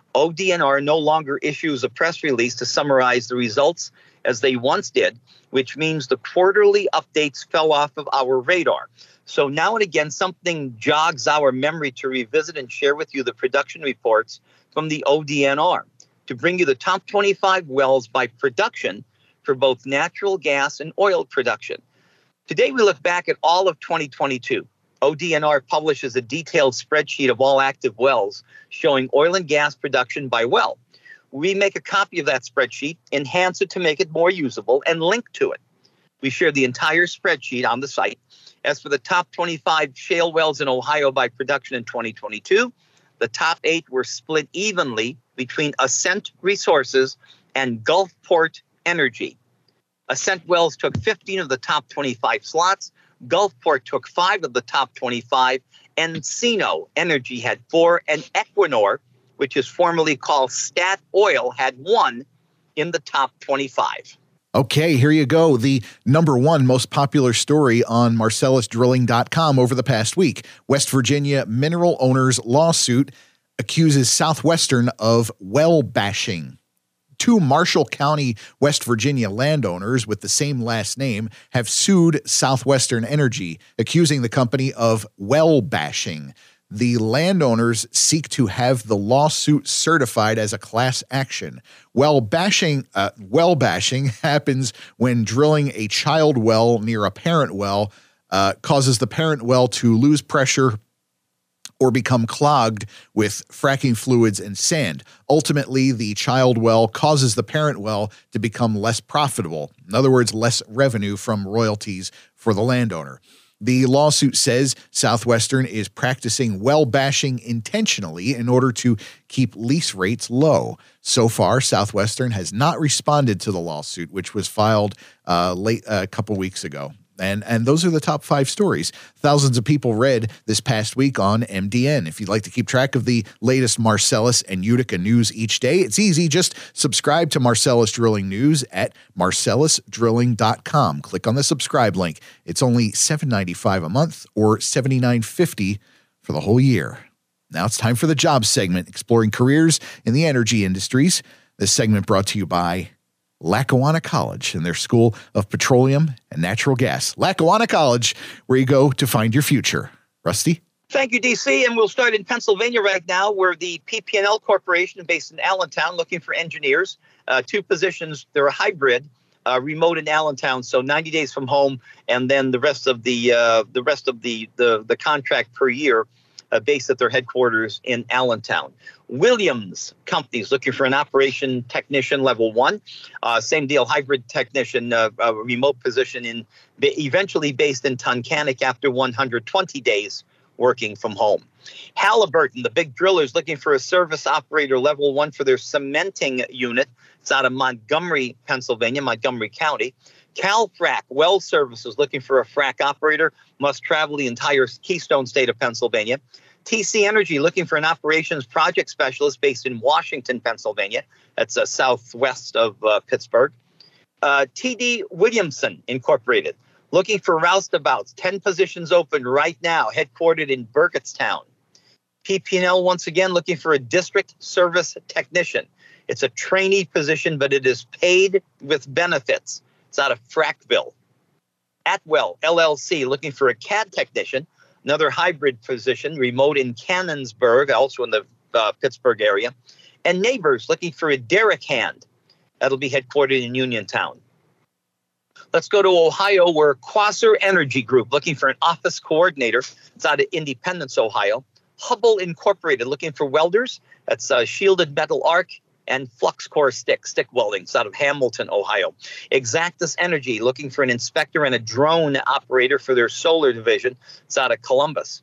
[SPEAKER 6] ODNR no longer issues a press release to summarize the results as they once did, which means the quarterly updates fell off of our radar. So now and again, something jogs our memory to revisit and share with you the production reports from the ODNR to bring you the top 25 wells by production for both natural gas and oil production. Today, we look back at all of 2022. ODNR publishes a detailed spreadsheet of all active wells showing oil and gas production by well. We make a copy of that spreadsheet, enhance it to make it more usable, and link to it. We share the entire spreadsheet on the site. As for the top 25 shale wells in Ohio by production in 2022, the top 8 were split evenly between Ascent Resources and Gulfport Energy. Ascent Wells took 15 of the top 25 slots. Gulfport took 5 of the top 25. Encino Energy had 4. And Equinor, which is formerly called Stat Oil, had 1 in the top 25.
[SPEAKER 2] Okay, here you go. The number 1 most popular story on MarcellusDrilling.com over the past week. West Virginia mineral owners' lawsuit accuses Southwestern of well bashing. 2 Marshall County, West Virginia landowners with the same last name have sued Southwestern Energy, accusing the company of well bashing. The landowners seek to have the lawsuit certified as a class action. Well bashing happens when drilling a child well near a parent well causes the parent well to lose pressure or become clogged with fracking fluids and sand. Ultimately, the child well causes the parent well to become less profitable. In other words, less revenue from royalties for the landowner. The lawsuit says Southwestern is practicing well bashing intentionally in order to keep lease rates low. So far, Southwestern has not responded to the lawsuit, which was filed late a couple weeks ago. And those are the top 5 stories thousands of people read this past week on MDN. If you'd like to keep track of the latest Marcellus and Utica news each day, it's easy. Just subscribe to Marcellus Drilling News at marcellusdrilling.com. Click on the subscribe link. It's only $7.95 a month or $79.50 for the whole year. Now it's time for the job segment, exploring careers in the energy industries. This segment brought to you by Lackawanna College and their School of Petroleum and Natural Gas. Lackawanna College, where you go to find your future. Rusty?
[SPEAKER 6] Thank you, DC. And we'll start in Pennsylvania right now, where the PP&L Corporation, based in Allentown, looking for engineers. 2 positions. They're a hybrid, remote in Allentown, so 90 days from home, and then the rest of the contract per year based at their headquarters in Allentown. Williams Companies looking for an operation technician level 1. Same deal, hybrid technician, remote position eventually based in Tunkhannock after 120 days working from home. Halliburton, the big drillers, looking for a service operator level 1 for their cementing unit. It's out of Montgomery, Pennsylvania, Montgomery County. CalFrac Well Services looking for a frac operator, must travel the entire Keystone State of Pennsylvania. TC Energy looking for an operations project specialist based in Washington, Pennsylvania. That's southwest of Pittsburgh. TD Williamson Incorporated looking for roustabouts. 10 positions open right now, headquartered in Burgettstown. PP&L once again looking for a district service technician. It's a trainee position, but it is paid with benefits. It's out of Frackville. Atwell LLC looking for a CAD technician, another hybrid position, remote in Canonsburg, also in the Pittsburgh area. And Neighbors looking for a derrick hand. That'll be headquartered in Uniontown. Let's go to Ohio, where Quasar Energy Group looking for an office coordinator. It's out of Independence, Ohio. Hubbell Incorporated looking for welders. That's shielded metal arc and flux core stick welding. It's out of Hamilton, Ohio. Exactus Energy looking for an inspector and a drone operator for their solar division. It's out of Columbus.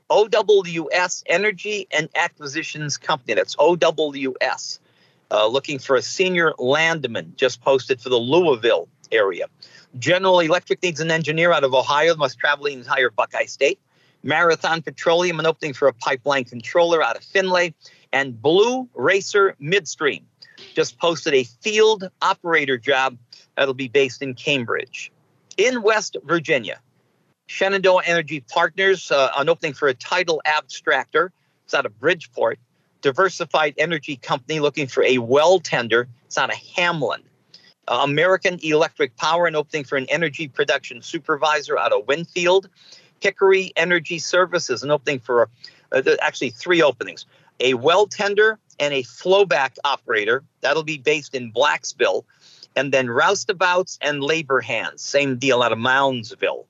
[SPEAKER 6] OWS Energy and Acquisitions Company. That's OWS. Looking for a senior landman, just posted for the Louisville area. General Electric needs an engineer out of Ohio, must travel the entire Buckeye State. Marathon Petroleum, an opening for a pipeline controller out of Findlay. And Blue Racer Midstream just posted a field operator job that'll be based in Cambridge. In West Virginia, Shenandoah Energy Partners, an opening for a title abstractor. It's out of Bridgeport. Diversified Energy Company looking for a well tender. It's out of Hamlin. American Electric Power, an opening for an energy production supervisor out of Winfield. Hickory Energy Services, an opening for actually 3 openings. A well tender and a flowback operator. That'll be based in Blacksville. And then roustabouts and labor hands. Same deal out of Moundsville.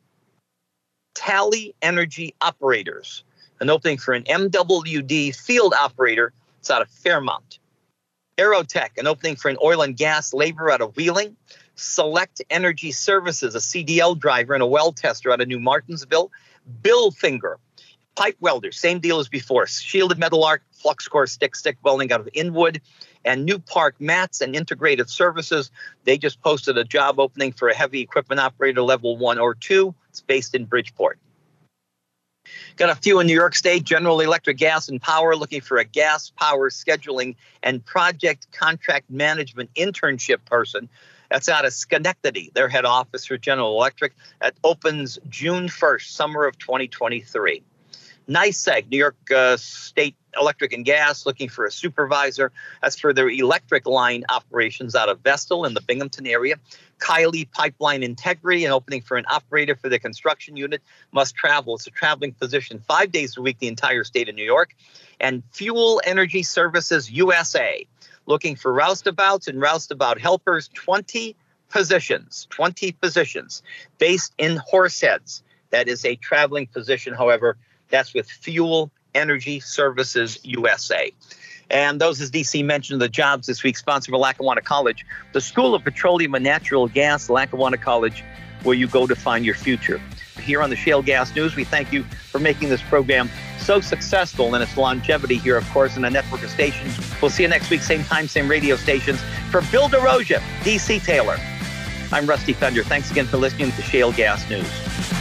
[SPEAKER 6] Tally Energy Operators. An opening for an MWD field operator. It's out of Fairmont. Aerotech. An opening for an oil and gas laborer out of Wheeling. Select Energy Services. A CDL driver and a well tester out of New Martinsville. Billfinger. Pipe welder, same deal as before. Shielded metal arc, flux core stick welding out of Inwood. And New Park Mats and Integrated Services. They just posted a job opening for a heavy equipment operator level 1 or 2. It's based in Bridgeport. Got a few in New York State. General Electric Gas and Power looking for a gas power scheduling and project contract management internship person. That's out of Schenectady, their head office for General Electric. That opens June 1st, summer of 2023. NYSEG, New York State Electric and Gas, looking for a supervisor. That's for their electric line operations out of Vestal in the Binghamton area. Kylie Pipeline Integrity, an opening for an operator for the construction unit, must travel. It's a traveling position 5 days a week, the entire state of New York. And Fuel Energy Services USA, looking for roustabouts and roustabout helpers, 20 positions based in Horseheads. That is a traveling position, however. That's with Fuel Energy Services USA. And those, as DC mentioned, the jobs this week, sponsored by Lackawanna College, the School of Petroleum and Natural Gas, Lackawanna College, where you go to find your future. Here on the Shale Gas News, we thank you for making this program so successful in its longevity here, of course, in a network of stations. We'll see you next week, same time, same radio stations. For Bill DeRosia, DC Taylor, I'm Rusty Fender. Thanks again for listening to Shale Gas News.